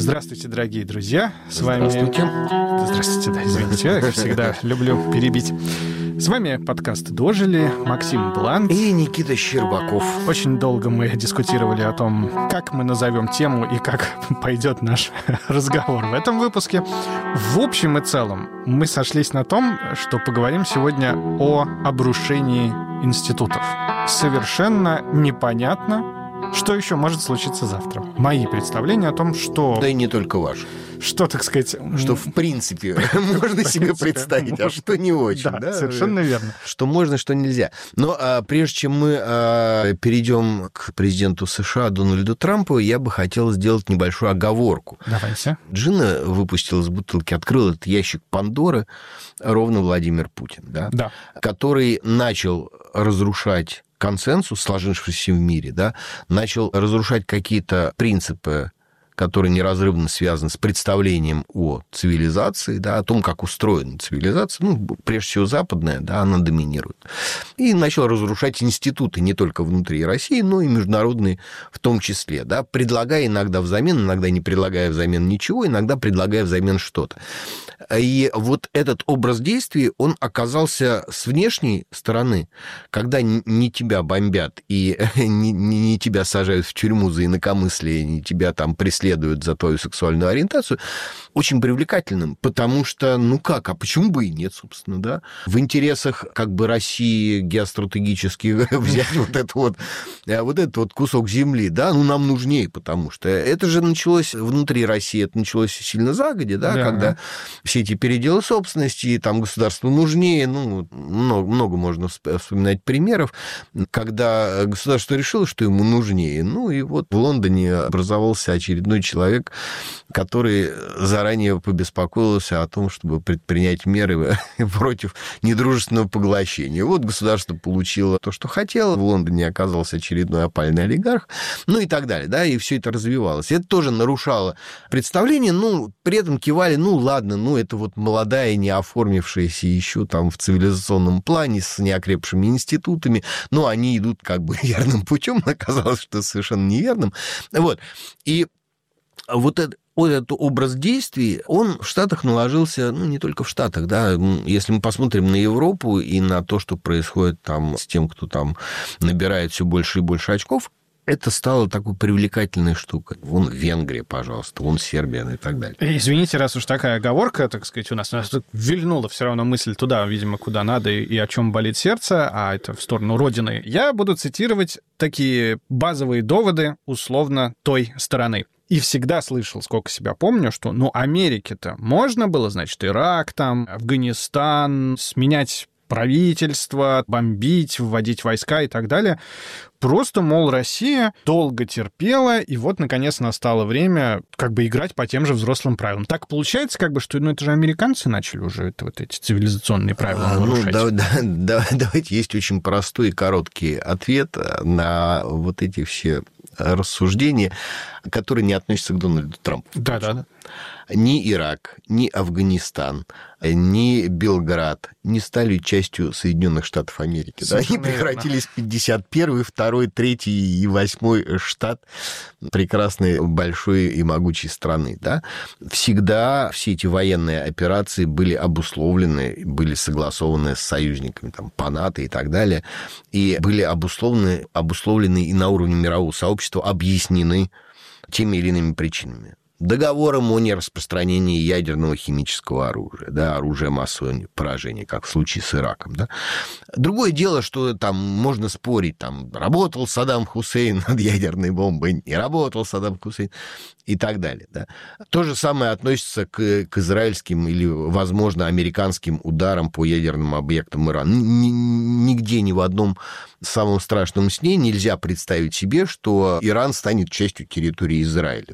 Здравствуйте, дорогие друзья. С вами... Здравствуйте. Здравствуйте, да, извините, я, как всегда, люблю перебить. С вами подкаст «Дожили», Максим Блант и Никита Щербаков. Очень долго мы дискутировали о том, как мы назовем тему и как пойдет наш разговор в этом выпуске. В общем и целом мы сошлись на том, что поговорим сегодня о обрушении институтов. Совершенно непонятно, что еще может случиться завтра. Мои представления о том, что... Да и не только ваши. Что, так сказать... Что, в принципе, можно себе представить, а что не очень. Да, совершенно верно. Что можно, что нельзя. Но прежде чем мы перейдем к президенту США Дональду Трампу, я бы хотел сделать небольшую оговорку. Давайте. Джина выпустила из бутылки, открыл этот ящик Пандоры ровно Владимир Путин, да? Который начал разрушать консенсус, сложившийся в мире, да, начал разрушать какие-то принципы, которые неразрывно связаны с представлением о цивилизации, да, о том, как устроена цивилизация, прежде всего западная, да, она доминирует. И начал разрушать институты не только внутри России, но и международные в том числе, да, предлагая иногда взамен, иногда не предлагая взамен ничего, иногда предлагая взамен что-то. И вот этот образ действий, он оказался с внешней стороны, когда не тебя бомбят и не тебя сажают в тюрьму за инакомыслие, не тебя там преследуют за твою сексуальную ориентацию, очень привлекательным, потому что, а почему бы и нет, собственно, да? В интересах как бы России геостратегически взять вот этот кусок земли, да, нам нужнее, потому что это же началось внутри России, это началось сильно загодя, да, когда все эти переделы собственности, там государству нужнее, много можно вспоминать примеров, когда государство решило, что ему нужнее, и вот в Лондоне образовался очередной человек, который заранее побеспокоился о том, чтобы предпринять меры против недружественного поглощения. Вот государство получило то, что хотело, в Лондоне оказался очередной опальный олигарх, и так далее, да, и все это развивалось. Это тоже нарушало представление, при этом кивали, ладно, это вот молодая, не оформившаяся еще там в цивилизационном плане, с неокрепшими институтами, они идут как бы верным путем, оказалось, что совершенно неверным. Вот. И вот этот образ действий, он в Штатах наложился, не только в Штатах, да, если мы посмотрим на Европу и на то, что происходит там с тем, кто там набирает все больше и больше очков, это стало такой привлекательной штукой. Вон Венгрия, пожалуйста, вон Сербия и так далее. Извините, раз уж такая оговорка, так сказать, у нас вильнула все равно мысль туда, видимо, куда надо и о чем болит сердце, а это в сторону Родины. Я буду цитировать такие базовые доводы, условно, той стороны. И всегда слышал, сколько себя помню, что, Америке-то можно было, значит, Ирак там, Афганистан, сменять правительство, бомбить, вводить войска и так далее. Просто, мол, Россия долго терпела, и вот, наконец, настало время как бы играть по тем же взрослым правилам. Так получается, как бы, что это же американцы начали уже вот эти цивилизационные правила нарушать. Давайте есть очень простой и короткий ответ на вот эти все рассуждения, которые не относятся к Дональду Трампу. Да. Ни Ирак, ни Афганистан, ни Белград не стали частью Соединенных Штатов Америки. Да? Они превратились в 51-й, 2-й, 3-й и 8-й штат прекрасной, большой и могучей страны. Да? Всегда все эти военные операции были обусловлены, были согласованы с союзниками, по НАТО и так далее, и были обусловлены и на уровне мирового сообщества объяснены теми или иными причинами. Договором о нераспространении ядерного химического оружия, да, оружия массового поражения, как в случае с Ираком. Да. Другое дело, что там можно спорить, работал Саддам Хусейн над ядерной бомбой, не работал Саддам Хусейн и так далее. Да. То же самое относится к израильским или, возможно, американским ударам по ядерным объектам Ирана. Нигде, ни в одном самом страшном сне нельзя представить себе, что Иран станет частью территории Израиля.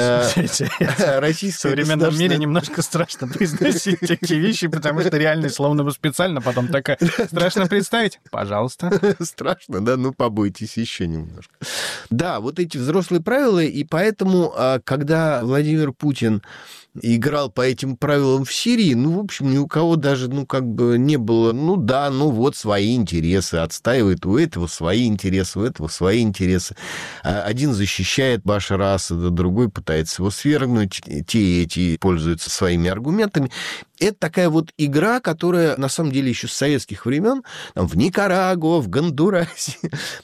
В современном мире немножко страшно произносить такие вещи, потому что реально словно бы специально потом такая... Страшно представить? Пожалуйста. Страшно, да? Побойтесь еще немножко. Да, вот эти взрослые правила, и поэтому, когда Владимир Путин играл по этим правилам в Сирии, в общем, ни у кого даже, не было, свои интересы, отстаивает у этого свои интересы, у этого свои интересы. Один защищает Башара Асада, другой пытается его свергнуть, те и эти пользуются своими аргументами. Это такая вот игра, которая, на самом деле, еще с советских времен в Никарагуа, в Гондурасе,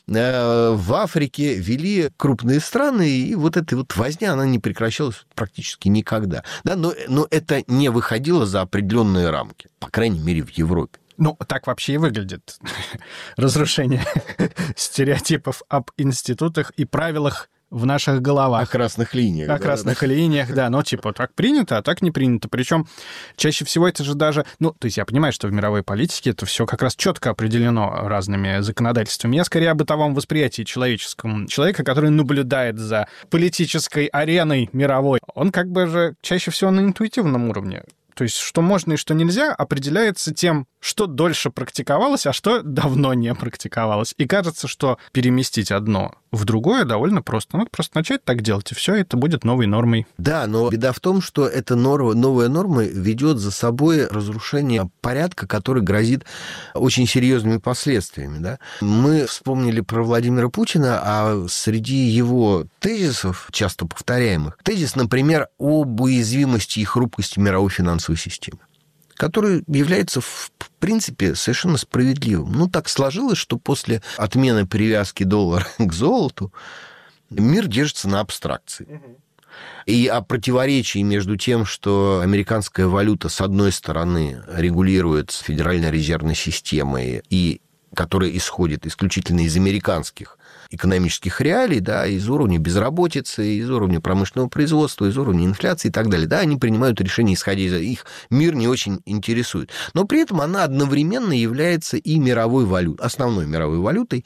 в Африке вели крупные страны, и вот эта вот возня, она не прекращалась практически никогда. Да, но это не выходило за определенные рамки, по крайней мере, в Европе. Так вообще и выглядит разрушение стереотипов об институтах и правилах в наших головах. О красных линиях. О красных линиях, да. Так принято, а так не принято. Причем чаще всего это же даже... то есть я понимаю, что в мировой политике это все как раз четко определено разными законодательствами. Я скорее о бытовом восприятии человеческом. Человека, который наблюдает за политической ареной мировой, он как бы же чаще всего на интуитивном уровне. То есть что можно и что нельзя определяется тем, что дольше практиковалось, а что давно не практиковалось. И кажется, что переместить одно в другое довольно просто. Надо просто начать так делать, и все, это будет новой нормой. Да, но беда в том, что эта новая норма ведет за собой разрушение порядка, который грозит очень серьезными последствиями. Да? Мы вспомнили про Владимира Путина, а среди его тезисов, часто повторяемых, тезис, например, об уязвимости и хрупкости мировой финансовой системы, который является, в принципе, совершенно справедливым. Так сложилось, что после отмены привязки доллара к золоту мир держится на абстракции. И о противоречии между тем, что американская валюта, с одной стороны, регулируется Федеральной резервной системой, и которая исходит исключительно из американских экономических реалий, да, из уровня безработицы, из уровня промышленного производства, из уровня инфляции и так далее. Да, они принимают решения, исходя из их. Мир не очень интересует. Но при этом она одновременно является и мировой валютой, основной мировой валютой.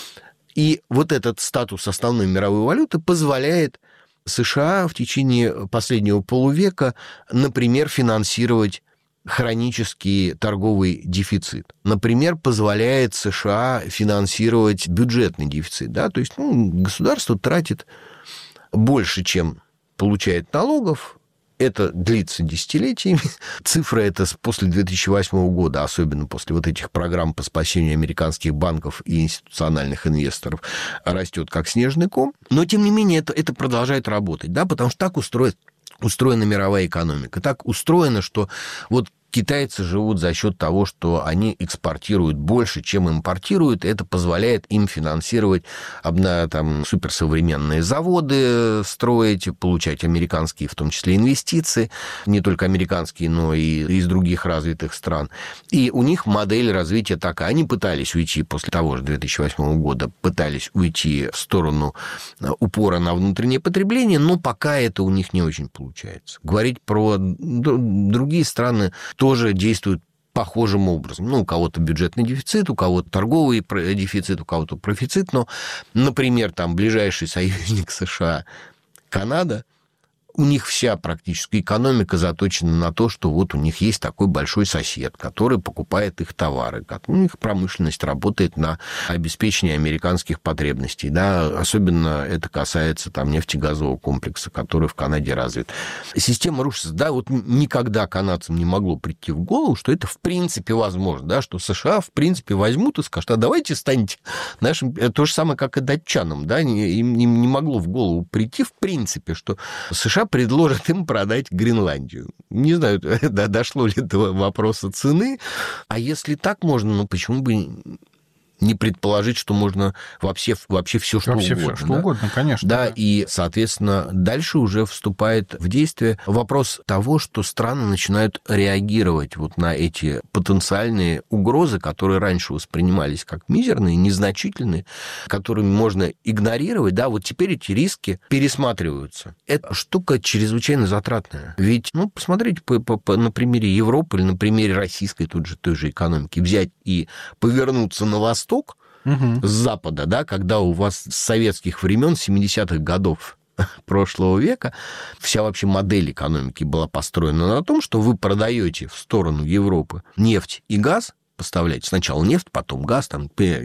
И вот этот статус основной мировой валюты позволяет США в течение последнего полувека, например, финансировать хронический торговый дефицит. Например, позволяет США финансировать бюджетный дефицит. Да? То есть государство тратит больше, чем получает налогов. Это длится десятилетиями. Цифра эта после 2008 года, особенно после вот этих программ по спасению американских банков и институциональных инвесторов, растет как снежный ком. Но, тем не менее, это продолжает работать, да? Потому что так устроена мировая экономика. Так устроено, что вот китайцы живут за счет того, что они экспортируют больше, чем импортируют, и это позволяет им финансировать суперсовременные заводы, строить, получать американские, в том числе, инвестиции, не только американские, но и из других развитых стран. И у них модель развития такая. Они пытались уйти после того же 2008 года, пытались уйти в сторону упора на внутреннее потребление, но пока это у них не очень получается. Говорить про другие страны тоже действуют похожим образом. У кого-то бюджетный дефицит, у кого-то торговый дефицит, у кого-то профицит, но, например, ближайший союзник США, Канада, у них вся практически экономика заточена на то, что вот у них есть такой большой сосед, который покупает их товары. У них промышленность работает на обеспечение американских потребностей. Да? Особенно это касается нефтегазового комплекса, который в Канаде развит. Система рушится. Да, вот никогда канадцам не могло прийти в голову, что это в принципе возможно, да? Что США в принципе возьмут и скажут, а давайте станьте нашим... То же самое, как и датчанам. Да? Им не могло в голову прийти в принципе, что США предложат им продать Гренландию. Не знаю, дошло ли до вопроса цены. А если так можно, почему бы не предположить, что можно вообще все, что угодно. Все, что угодно, конечно. Да, и, соответственно, дальше уже вступает в действие вопрос того, что страны начинают реагировать вот на эти потенциальные угрозы, которые раньше воспринимались как мизерные, незначительные, которыми можно игнорировать. Да, вот теперь эти риски пересматриваются. Эта штука чрезвычайно затратная. Ведь, посмотрите на примере Европы или на примере российской той же экономики. Взять и повернуться на восток, с запада, да, когда у вас с советских времен, 70-х годов прошлого века, вся вообще модель экономики была построена на том, что вы продаете в сторону Европы нефть и газ, поставляете сначала нефть, потом газ, еще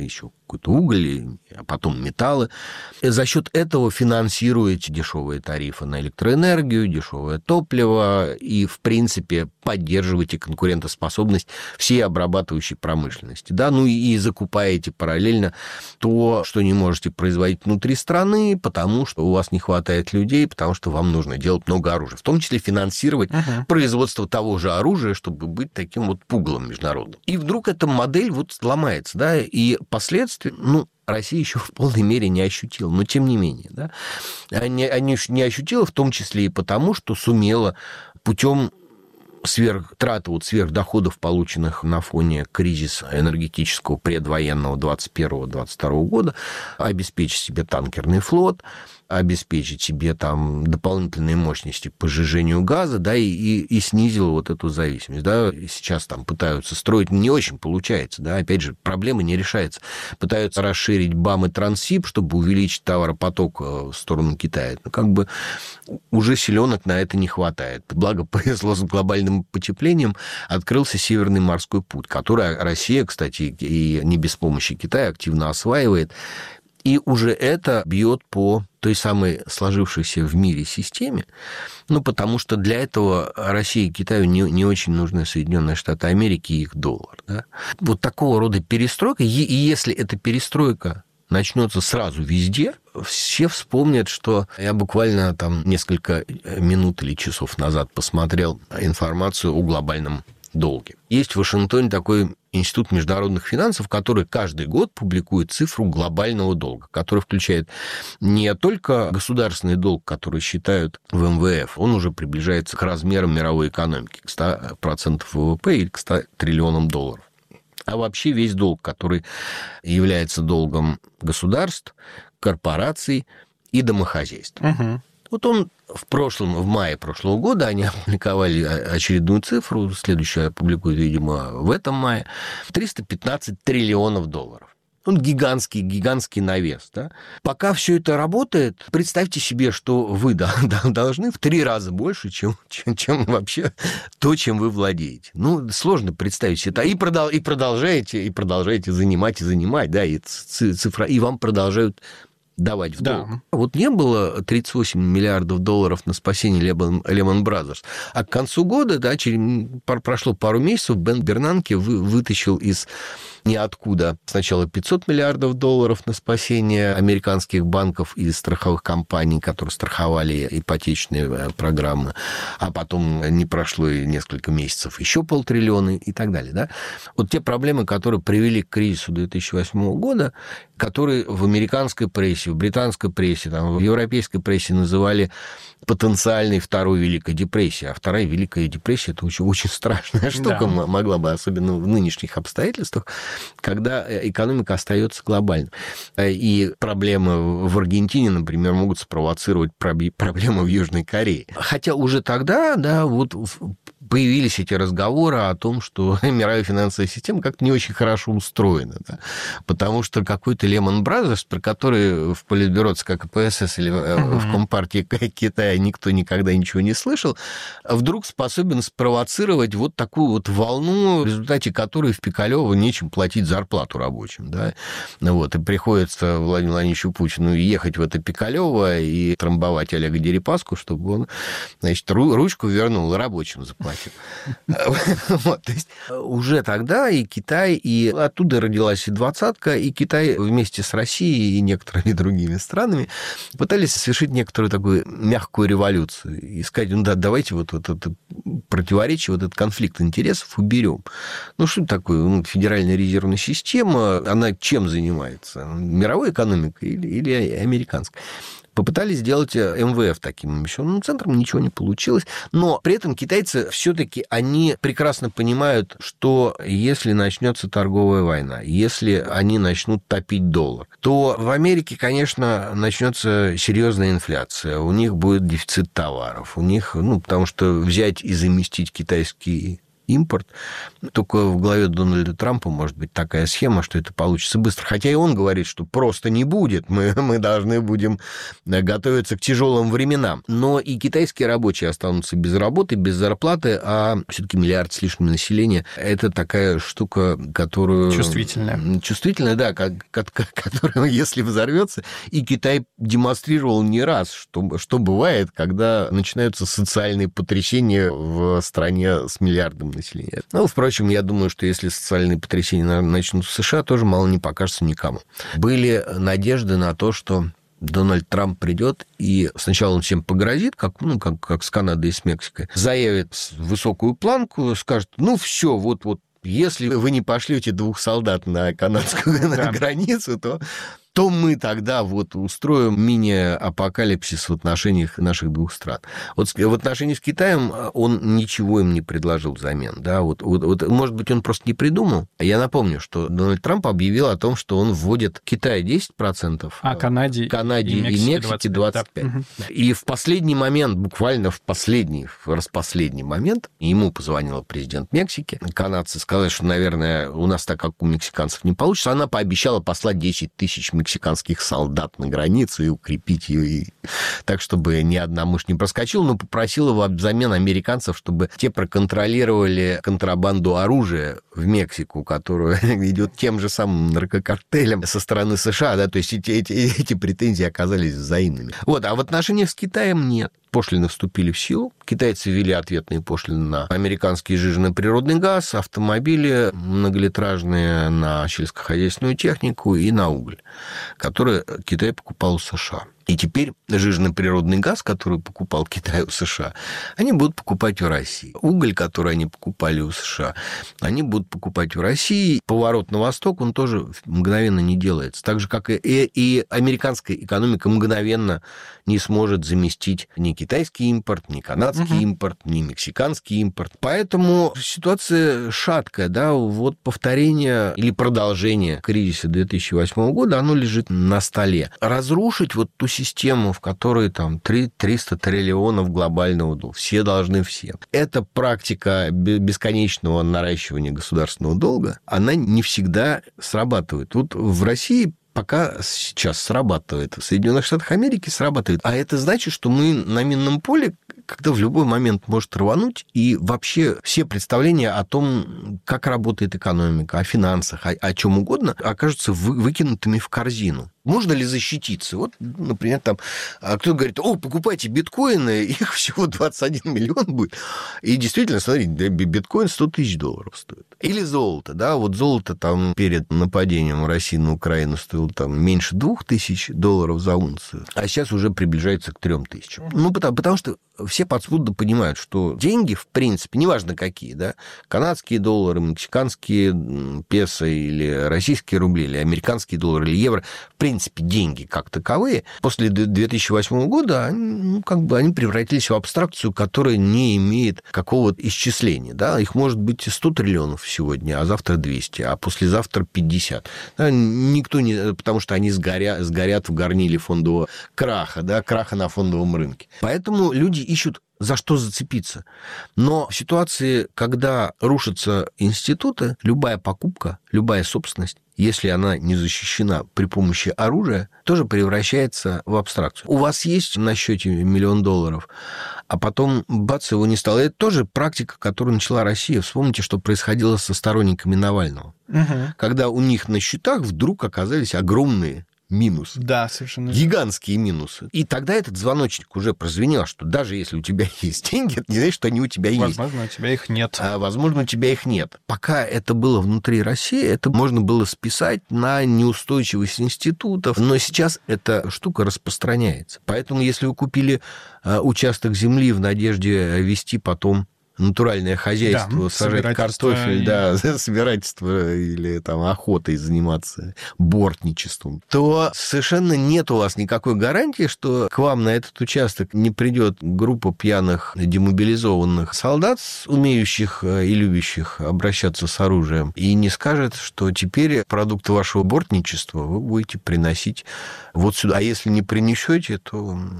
какой-то уголь, а потом металлы. И за счет этого финансируете дешевые тарифы на электроэнергию, дешевое топливо и, в принципе, поддерживаете конкурентоспособность всей обрабатывающей промышленности. Да? Ну и закупаете параллельно то, что не можете производить внутри страны, потому что у вас не хватает людей, потому что вам нужно делать много оружия. В том числе финансировать производство того же оружия, чтобы быть таким вот пугалом международным. И вдруг эта модель вот ломается, да, и последствия, Россия еще в полной мере не ощутила, но тем не менее, да, они не ощутила, в том числе и потому, что сумела путем сверхтраты, сверхдоходов, полученных на фоне кризиса энергетического предвоенного 21-22 года, обеспечить себе танкерный флот, обеспечить себе там дополнительные мощности по сжижению газа, да, и снизила вот эту зависимость, да. Сейчас там пытаются строить, не очень получается, да, опять же, проблема не решается. Пытаются расширить БАМ и Транссиб, чтобы увеличить товаропоток в сторону Китая. Уже силенок на это не хватает. Благо, повезло с глобальным потеплением, открылся Северный морской путь, который Россия, кстати, и не без помощи Китая активно осваивает. И уже это бьет по той самой сложившейся в мире системе, потому что для этого России и Китаю не очень нужны Соединенные Штаты Америки и их доллар. Да? Вот такого рода перестройка, и если эта перестройка начнется сразу везде, все вспомнят, что я буквально там несколько минут или часов назад посмотрел информацию о глобальном долге. Есть в Вашингтоне такой институт международных финансов, который каждый год публикует цифру глобального долга, который включает не только государственный долг, который считают в МВФ, он уже приближается к размерам мировой экономики, к 100% ВВП или к 100 триллионам долларов, а вообще весь долг, который является долгом государств, корпораций и домохозяйств. Вот он в мае прошлого года, они опубликовали очередную цифру, следующую опубликуют, видимо, в этом мае, 315 триллионов долларов. Он гигантский навес. Да? Пока все это работает, представьте себе, что вы должны в 3 раза больше, чем вообще то, чем вы владеете. Сложно представить это. И продолжаете занимать, да, и цифра, и вам продолжают давать в долг. Да. Вот не было 38 миллиардов долларов на спасение Lehman Brothers. А к концу года, да, прошло пару месяцев, Бен Бернанке вытащил из ниоткуда сначала 500 миллиардов долларов на спасение американских банков и страховых компаний, которые страховали ипотечные программы, а потом не прошло и несколько месяцев, еще 500 миллионов и так далее. Да? Вот те проблемы, которые привели к кризису 2008 года, которые в американской прессе, в британской прессе, в европейской прессе называли потенциальной Второй Великой депрессией. А Вторая Великая депрессия – это очень страшная штука, могла бы, особенно в нынешних обстоятельствах, когда экономика остается глобальной. И проблемы в Аргентине, например, могут спровоцировать проблемы в Южной Корее. Хотя уже тогда, да, вот появились эти разговоры о том, что мировая финансовая система как-то не очень хорошо устроена. Да? Потому что какой-то Lehman Brothers, про который в Политбюро ЦК КПСС или в Компартии Китая никто никогда ничего не слышал, вдруг способен спровоцировать вот такую вот волну, в результате которой в Пикалёво нечем платить зарплату рабочим. Да? Вот, и приходится Владимиру Владимировичу Путину ехать в это Пикалёво и трамбовать Олега Дерипаску, чтобы он, значит, ручку вернул и рабочим заплатил. Вот, то есть уже тогда и Китай, и оттуда родилась и двадцатка, и Китай вместе с Россией и некоторыми другими странами пытались совершить некоторую такую мягкую революцию и сказать, давайте вот это противоречие, вот этот конфликт интересов уберем. Что такое? Федеральная резервная система, она чем занимается? Мировой экономикой или американской? Попытались сделать МВФ таким эмиссионным центром, ничего не получилось. Но при этом китайцы все-таки они прекрасно понимают, что если начнется торговая война, если они начнут топить доллар, то в Америке, конечно, начнется серьезная инфляция, у них будет дефицит товаров, у них, потому что взять и заместить китайский импорт. Только в голове Дональда Трампа может быть такая схема, что это получится быстро. Хотя и он говорит, что просто не будет. Мы должны будем готовиться к тяжелым временам. Но и китайские рабочие останутся без работы, без зарплаты, а все-таки 1 миллиард с лишним населения – это такая штука, которую... Чувствительная. Чувствительная, да, которая, если взорвется. И Китай демонстрировал не раз, что бывает, когда начинаются социальные потрясения в стране с миллиардом населения. Ну, впрочем, я думаю, что если социальные потрясения начнут в США, тоже мало не покажется никому. Были надежды на то, что Дональд Трамп придет, и сначала он всем погрозит, как с Канадой и с Мексикой, заявит высокую планку, скажет, все, вот, если вы не пошлете 2 солдат на канадскую границу, то мы тогда устроим мини-апокалипсис в отношениях наших 2 стран. Вот в отношении с Китаем он ничего им не предложил взамен. Да? Может быть, он просто не придумал. Я напомню, что Дональд Трамп объявил о том, что он вводит Китаю 10%, а Канаде и Мексике 25%. Да. И в последний момент, буквально в распоследний момент, ему позвонил президент Мексики. Канадцы сказали, что, наверное, у нас так, как у мексиканцев, не получится. Она пообещала послать 10 тысяч мексиканских солдат на границу и укрепить ее, так, чтобы ни одна мышь не проскочила, но попросила его взамен американцев, чтобы те проконтролировали контрабанду оружия в Мексику, которая идет тем же самым наркокартелем со стороны США, да, то есть эти претензии оказались взаимными. А в отношениях с Китаем нет. Пошлины вступили в силу. Китайцы ввели ответные пошлины на американский сжиженный природный газ, автомобили многолитражные, на сельскохозяйственную технику и на уголь, который Китай покупал у США. И теперь сжиженный природный газ, который покупал Китай у США, они будут покупать в России. Уголь, который они покупали у США, они будут покупать в России. Поворот на восток, он тоже мгновенно не делается. Так же, как и американская экономика мгновенно не сможет заместить ни китайский импорт, ни канадский импорт, ни мексиканский импорт. Поэтому ситуация шаткая. Да? Повторение или продолжение кризиса 2008 года, оно лежит на столе. Разрушить ту систему, в которой 300 триллионов глобального долга. Все должны всем. Эта практика бесконечного наращивания государственного долга, она не всегда срабатывает. В России пока сейчас срабатывает. В Соединенных Штатах Америки срабатывает. А это значит, что мы на минном поле, когда в любой момент может рвануть, и вообще все представления о том, как работает экономика, о финансах, о чем угодно, окажутся выкинутыми в корзину. Можно ли защититься? Например, кто-то говорит, покупайте биткоины, их всего 21 миллион будет. И действительно, смотрите, биткоин $100 тысяч стоит. Или золото, да, золото перед нападением России на Украину стоило меньше $2000 за унцию, а сейчас уже приближается к 3000. Потому что все подспудно понимают, что деньги, в принципе, неважно какие, да, канадские доллары, мексиканские песо или российские рубли, или американские доллары, или евро, в принципе, деньги как таковые, после 2008 года они превратились в абстракцию, которая не имеет какого-то исчисления. Да? Их может быть 100 триллионов сегодня, а завтра 200, а послезавтра 50. Да? Никто не... Потому что они сгорят в горниле фондового краха, да? Краха на фондовом рынке. Поэтому люди ищут, за что зацепиться. Но в ситуации, когда рушатся институты, любая покупка, любая собственность, если она не защищена при помощи оружия, тоже превращается в абстракцию. У вас есть на счете $1 миллион, а потом, бац, его не стало. Это тоже практика, которую начала Россия. Вспомните, что происходило со сторонниками Навального. Когда у них на счетах вдруг оказались огромные минусы. Да, совершенно. Гигантские минусы. И тогда этот звоночек уже прозвенел, что даже если у тебя есть деньги, это не значит, что они у тебя есть. Возможно, у тебя их нет. Возможно, у тебя их нет. Пока это было внутри России, это можно было списать на неустойчивость институтов. Но сейчас эта штука распространяется. Поэтому, если вы купили участок земли в надежде вести потом натуральное хозяйство, да, сажать картофель, собирательство или охотой заниматься, бортничеством, то совершенно нет у вас никакой гарантии, что к вам на этот участок не придет группа пьяных, демобилизованных солдат, умеющих и любящих обращаться с оружием, и не скажет, что теперь продукты вашего бортничества вы будете приносить вот сюда. А если не принесете, то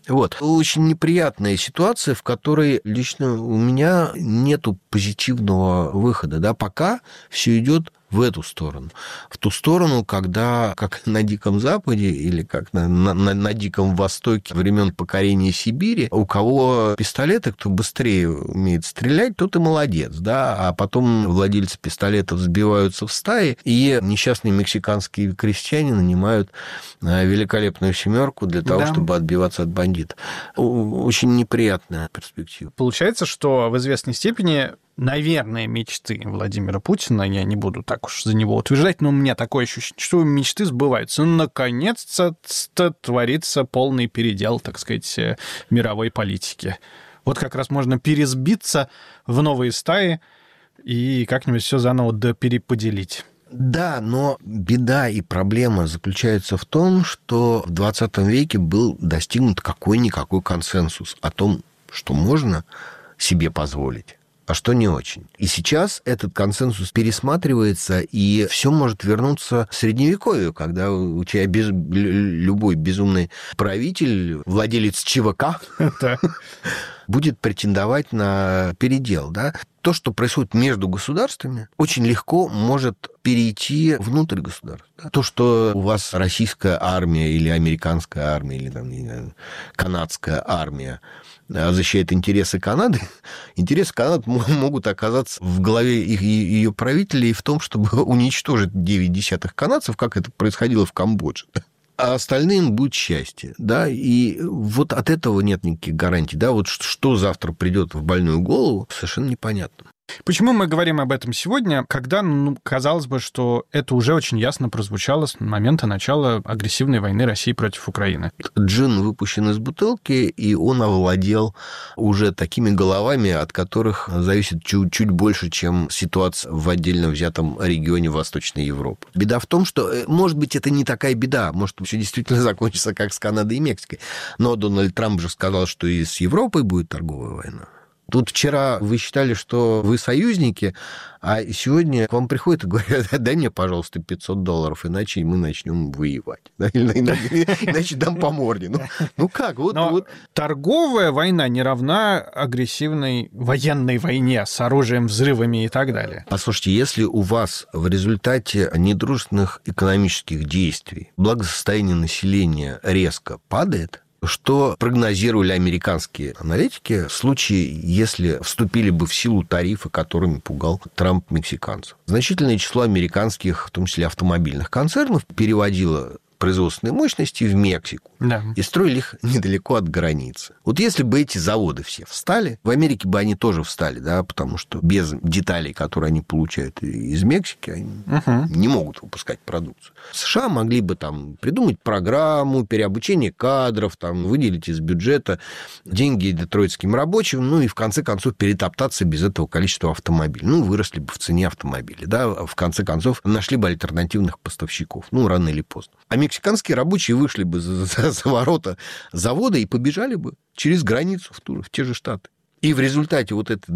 Вот. Очень неприятная ситуация, в которой лично у меня нету позитивного выхода. Да? Пока все идет в эту сторону. В ту сторону, когда, как на Диком Западе или как на Диком Востоке времен покорения Сибири, у кого пистолеты, кто быстрее умеет стрелять, тот и молодец. Да? А потом владельцы пистолетов сбиваются в стаи, и несчастные мексиканские крестьяне нанимают великолепную семерку для того, чтобы отбиваться от бандитов. Очень неприятная перспектива. Получается, что в известной степени, наверное, мечты Владимира Путина, я не буду так уж за него утверждать, но у меня такое ощущение, что мечты сбываются. Наконец-то творится полный передел, так сказать, мировой политики. Вот как раз можно пересбиться в новые стаи и как-нибудь все заново переподелить. Да, но беда и проблема заключается в том, что в 20 веке был достигнут какой-никакой консенсус о том, что можно себе позволить, а что не очень. И сейчас этот консенсус пересматривается, и все может вернуться в Средневековье, когда у тебя любой безумный правитель, владелец ЧВК, будет претендовать на передел. Да? То, что происходит между государствами, очень легко может перейти внутрь государства. Да? То, что у вас российская армия или американская армия, или там, не знаю, канадская армия защищает интересы Канады, интересы Канады могут оказаться в голове ее правителей в том, чтобы уничтожить 9 десятых канадцев, как это происходило в Камбодже. А остальным будет счастье, да, и вот от этого нет никаких гарантий, да, вот что завтра придет в больную голову, совершенно непонятно. Почему мы говорим об этом сегодня, когда, казалось бы, что это уже очень ясно прозвучало с момента начала агрессивной войны России против Украины? Джин выпущен из бутылки, и он овладел уже такими головами, от которых зависит чуть больше, чем ситуация в отдельно взятом регионе Восточной Европы. Беда в том, что, может быть, это не такая беда, может, все действительно закончится, как с Канадой и Мексикой, но Дональд Трамп же сказал, что и с Европой будет торговая война. Тут вчера вы считали, что вы союзники, а сегодня к вам приходят и говорят: дай мне, пожалуйста, $500, иначе мы начнем воевать. Иначе дам по морде. Ну как? Вот. Торговая война не равна агрессивной военной войне с оружием, взрывами и так далее. Послушайте, если у вас в результате недружественных экономических действий благосостояние населения резко падает, что прогнозировали американские аналитики в случае, если вступили бы в силу тарифы, которыми пугал Трамп мексиканцев. Значительное число американских, в том числе автомобильных концернов, переводило производственные мощности в Мексику. Да. И строили их недалеко от границы. Вот если бы эти заводы все встали, в Америке бы они тоже встали, да, потому что без деталей, которые они получают из Мексики, они не могут выпускать продукцию. США могли бы там придумать программу переобучения кадров, там, выделить из бюджета деньги детройтским рабочим, ну и в конце концов перетоптаться без этого количества автомобилей. Ну, выросли бы в цене автомобилей, да, в конце концов нашли бы альтернативных поставщиков, ну, рано или поздно. А мексиканские рабочие вышли бы за ворота завода и побежали бы через границу в те же Штаты. И в результате вот этой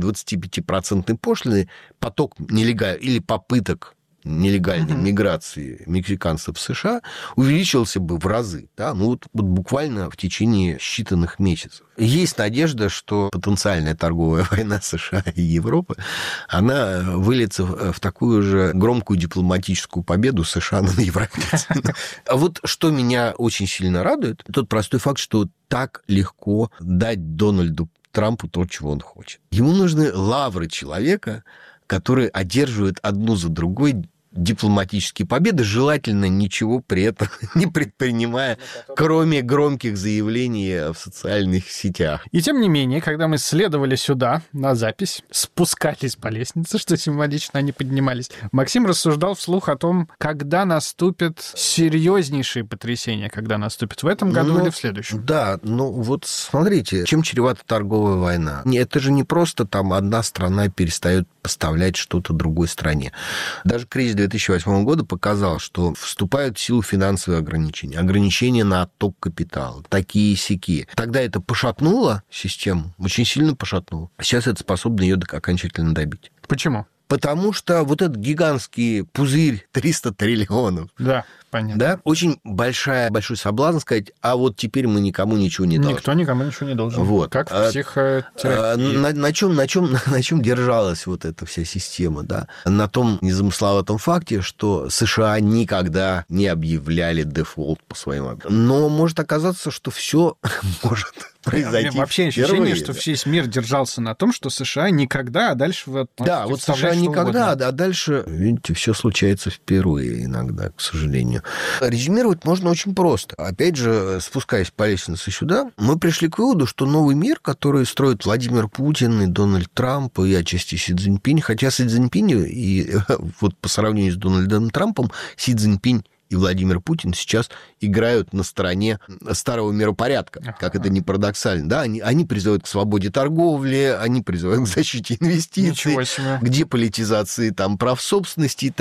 25% пошлины поток или попыток нелегальной миграции мексиканцев в США увеличился бы в разы, да, ну вот буквально в течение считанных месяцев. Есть надежда, что потенциальная торговая война США и Европы, она выльется в такую же громкую дипломатическую победу США над европейцами. А вот что меня очень сильно радует, тот простой факт, что так легко дать Дональду Трампу то, чего он хочет. Ему нужны лавры человека, который одерживает одну за другой дипломатические победы, желательно ничего при этом не предпринимая, кроме громких заявлений в социальных сетях. И тем не менее, когда мы следовали сюда на запись, спускались по лестнице, что символично они поднимались, Максим рассуждал вслух о том, когда наступит серьезнейшие потрясения, когда наступит в этом году или в следующем. Да, вот смотрите, чем чревата торговая война? Это же не просто там одна страна перестает поставлять что-то другой стране. Даже кризис 2008 года показал, что вступают в силу финансовые ограничения, ограничения на отток капитала, такие-сякие. Тогда это пошатнуло систему, очень сильно пошатнуло. Сейчас это способно ее окончательно добить. Почему? Потому что вот этот гигантский пузырь 300 триллионов, да, Понятно. Да? Очень большой соблазн сказать, а вот теперь мы никому ничего не должны. Никто никому ничего не должен. Вот. Как в психотерапии. На чем держалась вот эта вся система? Да? На том незамысловатом факте, что США никогда не объявляли дефолт по своим объектам. Но может оказаться, что все может произойти. Вообще ощущение, что весь мир держался на том, что США никогда, а дальше... Да, вот США никогда, а дальше, видите, все случается впервые иногда, к сожалению. Резюмировать можно очень просто. Опять же, спускаясь по лестнице сюда, мы пришли к выводу, что новый мир, который строит Владимир Путин и Дональд Трамп, и отчасти Си Цзиньпинь, хотя Си Цзиньпинь, и вот по сравнению с Дональдом Трампом, Си Цзиньпинь и Владимир Путин сейчас играют на стороне старого миропорядка, как это ни парадоксально. Да, они призывают к свободе торговли, они призывают к защите инвестиций, к деполитизации там, прав собственности.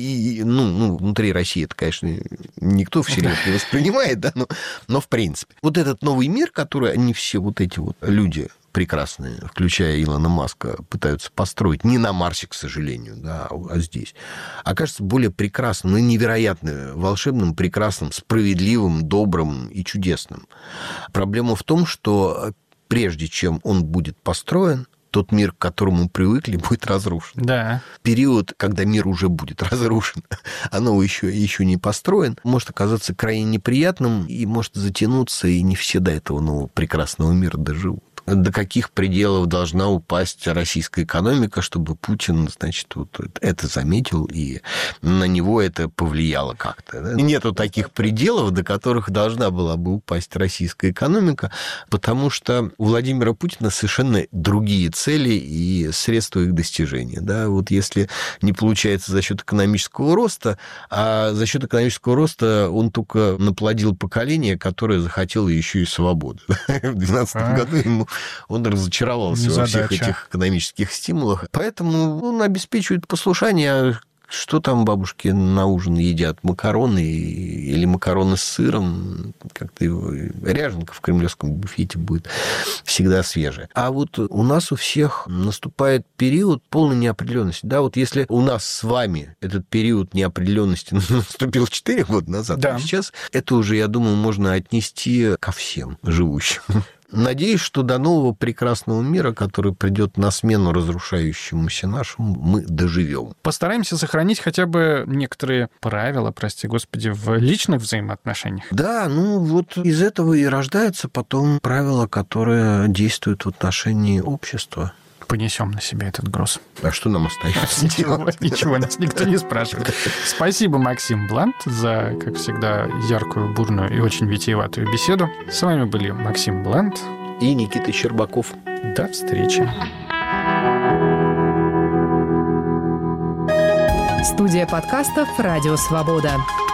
Внутри России это, конечно, никто всерьез не воспринимает, да, но в принципе. Вот этот новый мир, который они все вот эти вот люди прекрасные, включая Илона Маска, пытаются построить. Не на Марсе, к сожалению, да, а здесь. Окажется более прекрасным, невероятно волшебным, прекрасным, справедливым, добрым и чудесным. Проблема в том, что прежде чем он будет построен, тот мир, к которому привыкли, будет разрушен. Да. Период, когда мир уже будет разрушен, оно еще не построен, может оказаться крайне неприятным и может затянуться, и не все до этого нового прекрасного мира доживут. До каких пределов должна упасть российская экономика, чтобы Путин, значит, вот это заметил, и на него это повлияло как-то. Да? Нету таких пределов, до которых должна была бы упасть российская экономика, потому что у Владимира Путина совершенно другие цели и средства их достижения. Да? Вот если не получается за счет экономического роста, а за счет экономического роста он только наплодил поколение, которое захотело еще и свободы. В 2012 году он разочаровался во всех этих экономических стимулах. Поэтому он обеспечивает послушание. Что там бабушки на ужин едят? Макароны или макароны с сыром? Как-то ряженка в кремлевском буфете будет всегда свежая. А вот у нас у всех наступает период полной неопределенности. Да, вот если у нас с вами этот период неопределенности наступил 4 года назад, да. Сейчас это уже, я думаю, можно отнести ко всем живущим. Надеюсь, что до нового прекрасного мира, который придет на смену разрушающемуся нашему, мы доживем. Постараемся сохранить хотя бы некоторые правила, прости господи, в личных взаимоотношениях. Да, вот из этого и рождаются потом правила, которые действуют в отношении общества. Понесем на себя этот груз. А что нам остается делать? Ничего, нас никто не спрашивает. Спасибо, Максим Блант, за, как всегда, яркую, бурную и очень витиеватую беседу. С вами были Максим Блант и Никита Щербаков. До встречи. Студия подкастов «Радио Свобода».